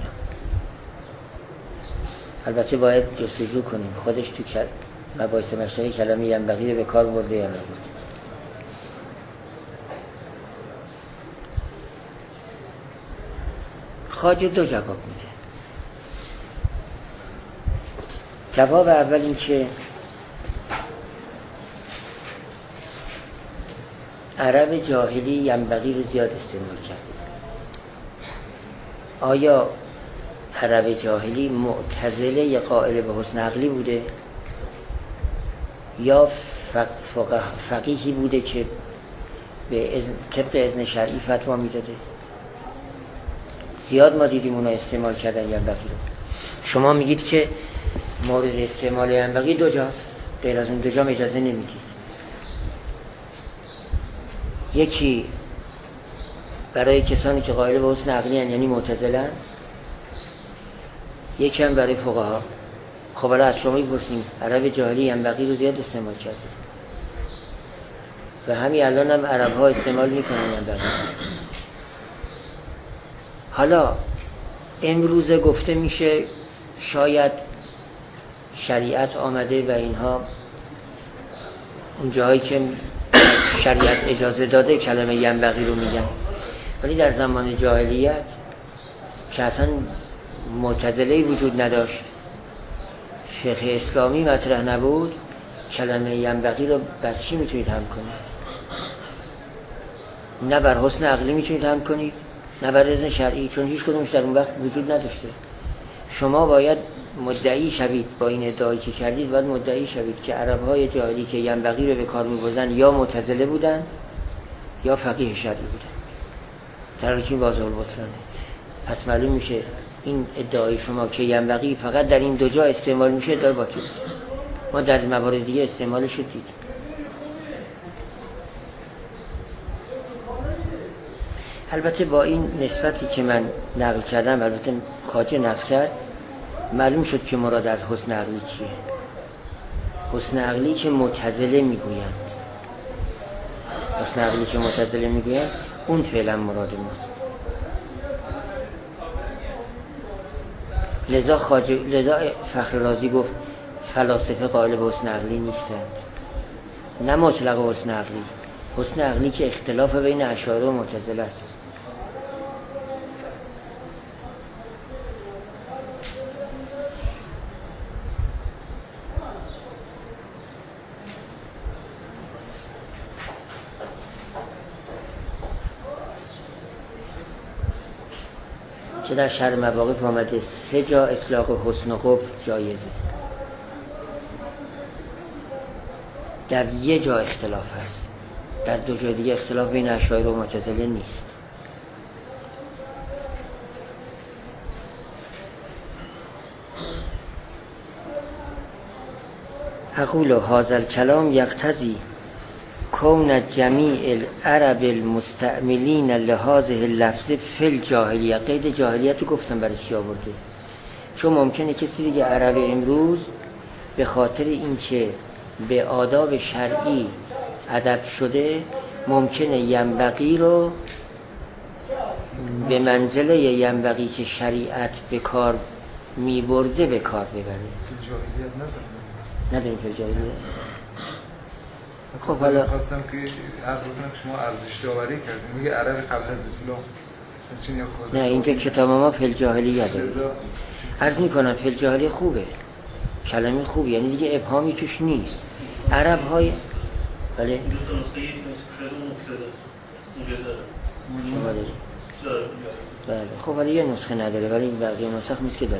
البته باید جستجو کنیم خودش تو مباحث مشترک کلمه ینبغی رو به کار برده یا نبرده. خواجه دو جواب میده. جواب اول این که عرب جاهلی ینبغی رو زیاد استعمال کرده. آیا عرب جاهلی معتزله قائل به حسن عقلی بوده یا فقیهی بوده که به طبق اذن شرعی فتوا میداده؟ زیاد ما دیدیم اونا استعمال کردن ینبغی رو. شما میگید که مورد استعمال ینبغی دو جاست، غیر از اون دو جا اجازه نمیدید. یکی برای کسانی که قائل به حسن عقلی هستند یعنی معتزله، یکی هم برای فقها. خب حالا از شما میپرسیم عرب جاهلی ینبغی رو زیاد استعمال کرده و همین الان هم عرب ها استعمال میکنن ینبغی. حالا امروزه گفته میشه شاید شریعت آمده و اینها اون جایی که شریعت اجازه داده کلمه ینبغی رو میگن، ولی در زمان جاهلیت که اصلا معتزله‌ای وجود نداشت، فقه اسلامی مطرح نبود، کلمه ینبغی رو بر چی میتونید هم کنید؟ نه بر حسن عقلی میتونید هم کنید نه بر اذن شرعی، چون هیچ کدومش در اون وقت وجود نداشته. شما باید مدعی شوید، با این ادعایی که کردید باید مدعی شوید که عرب‌های جاهلی که ینبغی رو به کار می‌بردن یا معتزله بودن یا فقیه شرعی بودن. در حالی که واضح البطلانه. پس معلوم میشه این ادعای شما که ینبغی فقط در این دو جا استعمال میشه ادعای باطل است. ما در موارد دیگه استعمالش رو دیدیم. البته با این نسبتی که من نقل کردم، البته خواجه نقل کرد، معلوم شد که مراد از حسن عقلی چیه. حسن عقلی که معتزله میگویند، حسن عقلی که معتزله میگویند اون فعلا مراد ماست. لذا فخر رازی گفت فلاسفه قائل به حسن عقلی نیستند، نه مطلق حسن عقلی، حسن عقلی که اختلاف بین اشاعره و معتزله است. که در شرح مواقف آمده 3 جا اطلاق حسن و قبح جایزه، در 1 جا اختلاف هست، در 2 جا دیگه اختلاف بین اشاعره و معتزله نیست. اقول هذا الكلام یقتضی کون جمیع العرب المستعملین لهذه اللفظ فی الجاهلیه. قید جاهلیت رو گفتم برای چی آورده، چون ممکنه کسی بگه عرب امروز به خاطر اینکه به آداب شرعی ادب شده ممکنه ینبغی رو به منزله ینبغی که شریعت به کار می برده به کار ببره. فی جاهلیت نداریم فی جاهلیت. خب حالا خواستم که عرض بکنم که شما ارزش داوری کردیم، میگه عرب قبل از اسلام نه، اینجا کتاب ما فی الجاهلیه داره. عرض میکنم فی الجاهلیه خوبه، کلمه خوبه، یعنی دیگه ابهامی توش نیست. عرب های بله بله خب ولی یه نسخه نداره، ولی بقیه نسخ نیست که داره.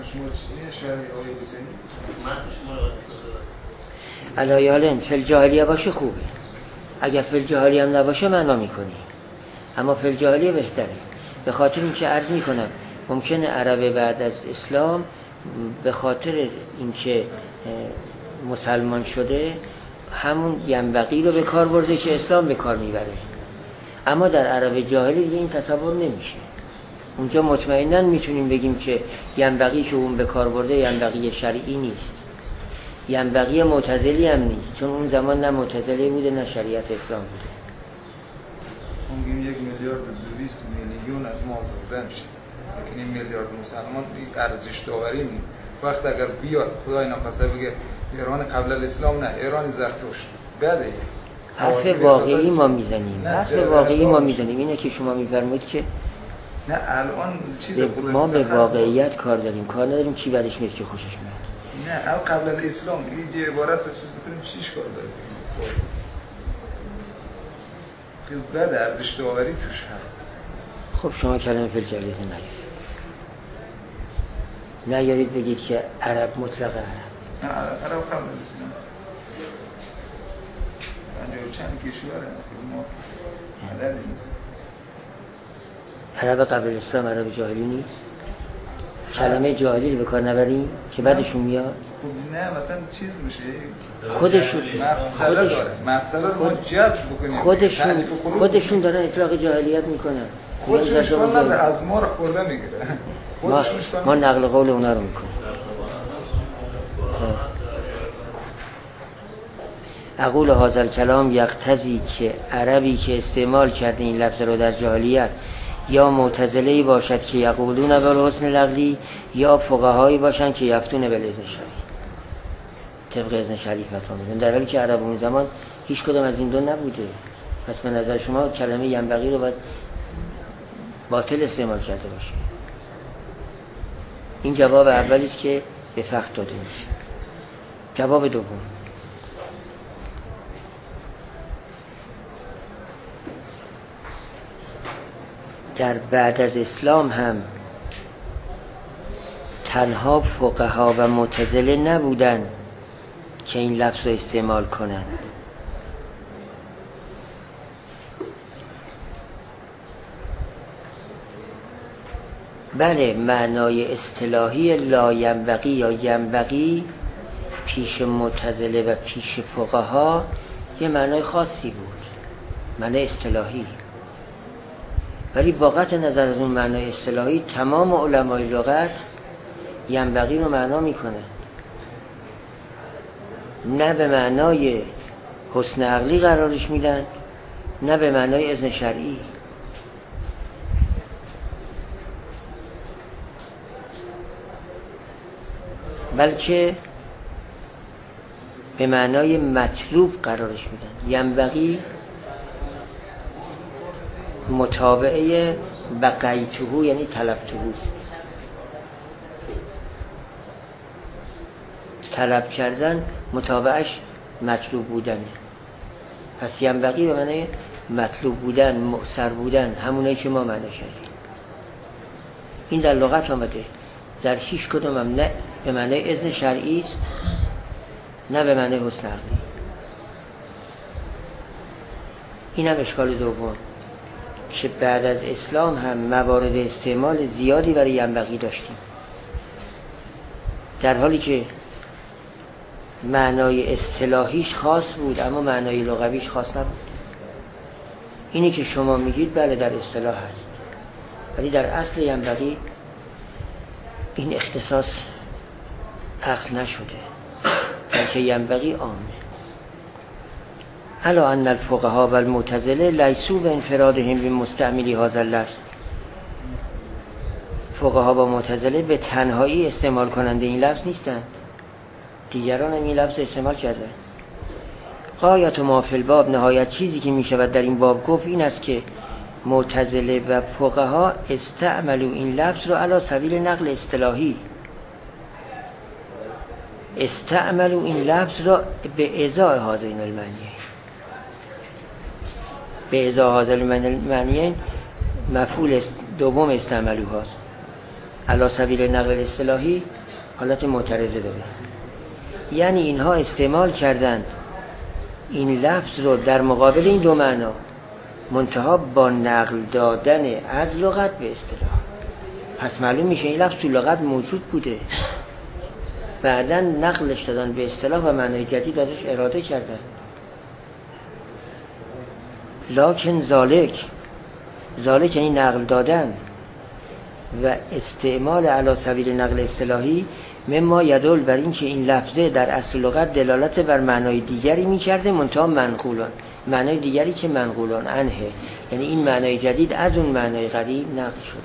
علایالن فی الجاهلیه باشه خوبه، اگر فی الجاهلیه هم نباشه معنا میکنی، اما فی الجاهلیه بهتره. به خاطر اینکه عرض میکنم ممکنه عرب بعد از اسلام به خاطر اینکه مسلمان شده همون ینبغی رو به کار برده که اسلام به کار میبره، اما در عرب جاهلی دیگه این تصور نمیشه. اونجا مطمئناً میتونیم بگیم که ینبغی که اون به کار برده ینبغی شرعی نیست، ینبغی معتزلی هم نیست، چون اون زمان نه معتزلی بوده نه شریعت اسلام بوده. اون 1 میلیارد و 200 میلیون از ما آزاده میشه، لیکن این میلیارد مسلمان ارزش داوری نیست. وقت اگر بیاد خدای ناخواسته بگه ایران قبل الاسلام، نه ایران زرتشت بده، حرف واقعی ما میزنیم، حرف واقعی ما میزنیم. اینه که شما میفرمایید که نه الان چیز ما به واقعیت کار داریم، کار نداریم چی بعدش میاد که خوشش میاد. نه الان قبل الاسلام این عبارت رو چیز بکنیم چیش کار داریم؟ خیلی بد ارزش داوری توش هست. خب شما کلمه فی الجاهلیه نیارید بگید که عرب مطلق عرب. نه عرب قبل الاسلام 50 چند کشوره ما عدد نیست. عرب قبل الاسلام عرب جاهلی نیست. کلمه جاهلی رو به کار نبریم که بعدشون میاد. خب نه مثلا چیز میشه خودشون ما جذب بکنیم، خودشون دارن اطلاق جاهلیت میکنن، خودشون از ما رو خورده میگیره. ما نقل قول اونا رو میکنیم. اقول هذا الکلام یقتضی که عربی که استعمال کرده این لفظ رو در جاهلیت یا معتزله‌ای باشد که یقولون بالحسن العقلی، یا فقهایی باشند که یفتون بالاذن شرعی، طبق اذن شرعی فتوا میدن، در حالی که عرب اون زمان هیچ کدام از این دو نبوده. پس به نظر شما کلمه ینبغی رو باید باطل استعمال کرده باشه. این جواب اولی است که به فقه داده میشه. جواب دوم، در بعد از اسلام هم تنها فقها و معتزله نبودن که این لفظ رو استعمال کنند. بله، معنای اصطلاحی لا ینبغی یا ینبغی پیش معتزله و پیش فقها یه معنای خاصی بود، معنای اصطلاحی. ولی با قطع نظر از اون معنای اصطلاحی تمام علمای لغت ینبغی رو معنا میکنه، نه به معنای حسن عقلی قرارش میدن، نه به معنای اذن شرعی. بلکه به معنای مطلوب قرارش میدن. ینبغی متابعه بقیته یعنی طلبته است. طلب کردن متابعش مطلوب بودنه. پس ینبغی به معنای مطلوب بودن، مؤثر بودن، همونایی که ما معنی شدیم. این در لغت آمده، در هیچ کدوم هم نه به معنای اذن شرعی است، نه به معنای حسن عقلی. این هم اشکال دوم که بعد از اسلام هم موارد استعمال زیادی برای ینبغی داشتیم، در حالی که معنای اصطلاحیش خاص بود اما معنای لغویش خاص نبود. اینی که شما میگید بله در اصطلاح هست، ولی در اصل ینبغی این اختصاص اصل نشده، بلکه ینبغی عامه. الا ان الفقهاء والمعتزله لیسوا بانفرادهم بمستعملی هذا اللفظ. فقها و معتزله به تنهایی استعمال کننده این لفظ نیستند، دیگران هم این لفظ استعمال کردن. غایت ما فی الباب، نهایت چیزی که می شود در این باب گفت این است که معتزله و فقها استعملوا این لفظ رو علی سبیل نقل اصطلاحی، استعملوا این لفظ را به ازای هذین المعنیین. به ازای هذین المعنیین مفعول دوم استعملوا هست، علی سبیل نقل اصطلاحی حالت معترضه داره. یعنی اینها استعمال کردند این لفظ رو در مقابل این دو معنا، منتها با نقل دادن از لغت به اصطلاح. پس معلوم میشه این لفظ تو لغت موجود بوده، بعداً نقلش دادن به اصطلاح و معنای جدید ازش اراده کردن. لکن ذالک یعنی نقل دادن و استعمال علی سبیل نقل اصطلاحی مما یدل بر این که این لفظه در اصل لغت دلالت بر معنای دیگری می‌کرده، منتها منقولان، معنای دیگری که منقولان عنه، یعنی این معنای جدید از اون معنای قدیم نقل شده.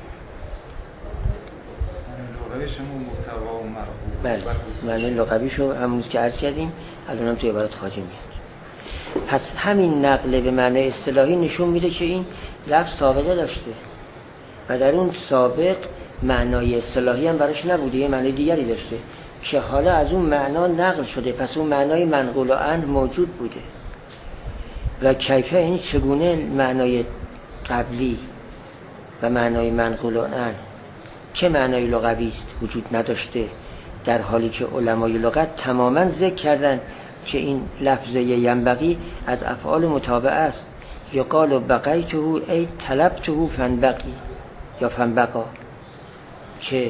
لغویش همون محتوا و مرغوب. بله، معنای لغویشو همونیست که عرض کردیم، الانم توی عبارت خواجه میاد. پس همین نقل به معنای اصطلاحی نشون میده که این لفظ سابقه داشته و در اون سابق معنای اصطلاحی هم براش نبوده، یه معنای دیگری داشته که حالا از اون معنا نقل شده، پس اون معنای منقول عنه موجود بوده. و کیفه این چگونه معنای قبلی و معنای منقول عنه که معنای لغوی است وجود نداشته، در حالی که علمای لغت تماما ذکر کردن که این لفظه ینبغی از افعال متابعه است. یقال بقیته ای طلبته فنبقی یا فنبقا، که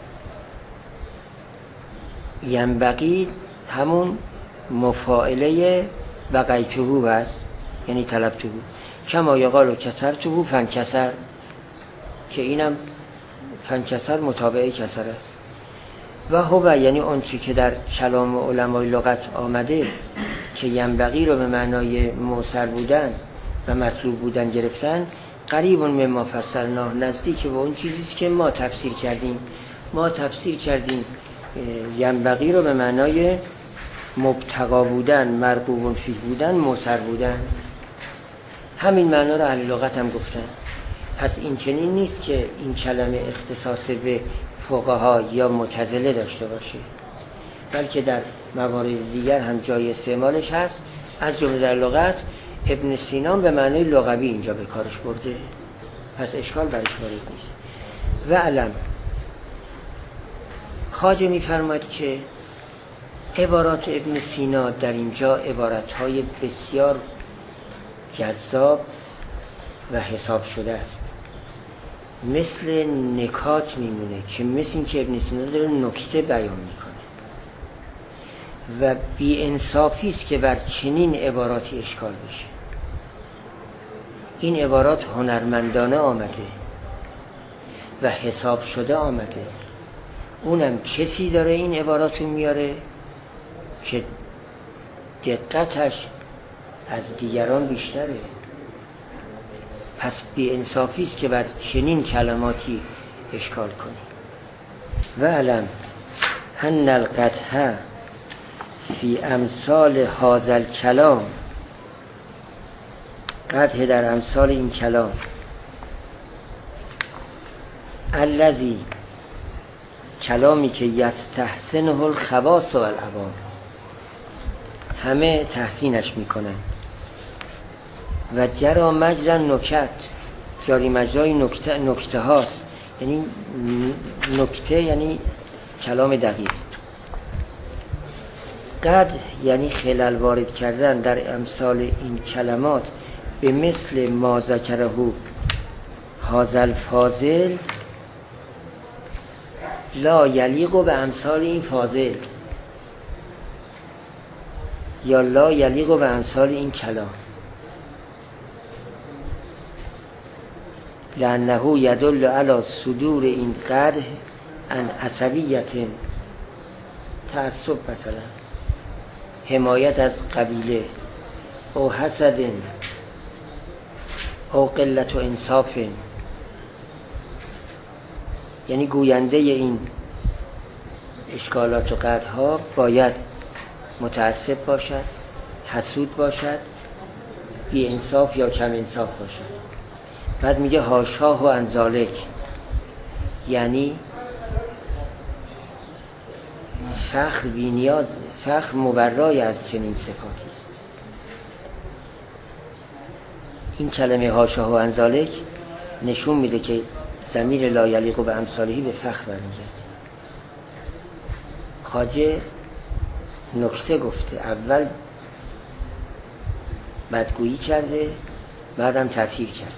ینبغی همون مفاعله بقیته هست، یعنی طلبته. کما یقال کسرته فنکسر، که اینم فنکسر متابعه کسر است. و هو یعنی اون چی که در کلام علمای لغت آمده که ینبغی رو به معنای موثر بودن و مطلوب بودن گرفتن، قریب مما فسرنا، نزدیک به اون چیزیست که ما تفسیر کردیم. ما تفسیر کردیم ینبغی رو به معنای مبتغا بودن، مرغوب فیه بودن، موثر بودن. همین معنا رو اهل لغت هم گفتن. پس این چنین نیست که این کلمه اختصاص به فقها یا معتزله داشته باشه، بلکه در موارد دیگر هم جای استعمالش هست. از جمله در لغت ابن سینا به معنای لغوی اینجا به کارش برده. پس اشکال برش وارد نیست. و علم خواجه می‌فرماید که عبارات ابن سینا در اینجا عبارت‌های بسیار جذاب و حساب شده است، مثل نکات میمونه که مثل این که ابن سینا داره نکته بیان میکنه و بی انصافی است که بر چنین عباراتی اشکال بشه. این عبارات هنرمندانه آمده و حساب شده آمده، اونم کسی داره این عباراتو میاره که دقتش از دیگران بیشتره. پس بی انصافی است که بر چنین کلماتی اشکال کنی. و علم ان القدح فی امثال هذا الکلام، قدح در امثال این کلام، الذی کلامی که یستحسنه الخواص و العوام، همه تحسینش میکنن، و جرا مجرا نکت، جاری مجرای نکته هاست، یعنی نکته یعنی کلام دقیق. قد یعنی خلل وارد کردن در امثال این کلمات به مثل ما ذکره هذا الفاضل لا یلیق به امثال این فاضل، یا لا یلیق به امثال این کلام، لأنه یدل علی صدور این قدح عن عصبیت، تعصب مثلا، حمایت از قبیله، او حسد، او قلت و انصاف. یعنی گوینده این اشکالات و قدح‌ها باید متعصب باشد، حسود باشد، بی انصاف یا کم انصاف باشد. بعد میگه حاشاه و انزالک، یعنی فخر بی نیاز، فخر مبرای از چنین صفاتی است. این کلمه حاشاه و انزالک نشون میده که ضمیر لا یلیق به امثالهی به فخر برمیگرده. خواجه نکته گفته، اول بدگویی کرده، بعدم تطهیر کرده.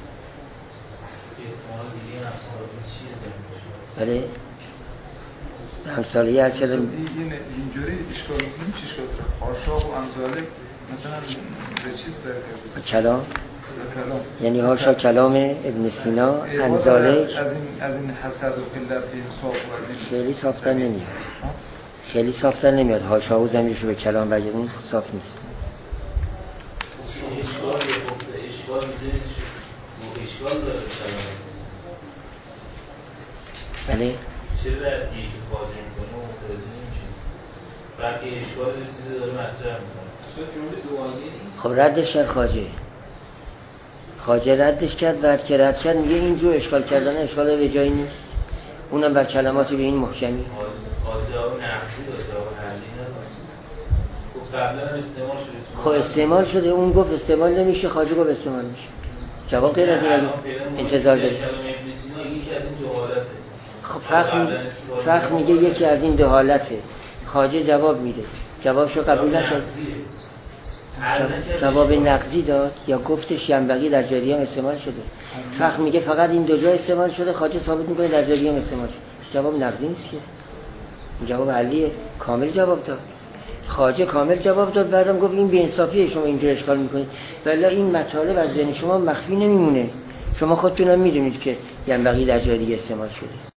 بله امثالی هست که اینجوری اشکال میکنیم. چی اشکال داره؟ حاشا و امثاله مثلا به چیز برگرده کلام، یعنی حاشا کلام ابن سینا، انزالک از این حسد و قلت انصاف و از این خیلی صافتر نمیاد، خیلی صافتر نمیاد. حاشا و زمیرشو به کلام برگردون صاف نیست. اشکال داره کلام. بله چه ردیه که خواجه میکنه و متوجه نمیشه، بلکه اشکال رسیده داره مطرح میکنه. خب ردش کرد خواجه ردش کرد. بعد که رد کرد میگه اینجور اشکال کردن اشکال به جایی نیست، اونم بر کلماتی به این محکمی. خواجه آقا نقدی داشته، آقا حلی نداشت. خب قبلا هم استعمال شده. خب استعمال شده، اون گفت استعمال نمیشه، خواجه گفت استعمال میشه. جواب غیر از این انتظار داری. خب فخر میگه یکی از این دو حالته. خواجه جواب میده، جوابشو قبول نشد، جواب نقضی داد یا گفتش ینبغی در جای دیگه استعمال شده. فخر میگه فقط این دو جا استعمال شده، خواجه ثابت میکنه در جای دیگه استعمال شده. جواب نقضی نیست که، جواب علیه، کامل جواب داد. خواجه کامل جواب داد، بعدم گفت این بی‌انصافیه شما اینجور اشکال میکنید، ولی این مطالب از ذهن شما مخفی نمیمونه، شما خودتون هم میدونید که ینبغی در جای دیگه استعمال شده.